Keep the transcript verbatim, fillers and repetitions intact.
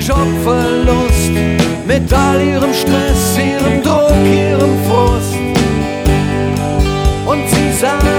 Jobverlust, mit all ihrem Stress, ihrem Druck, ihrem Frust. Und sie sagt,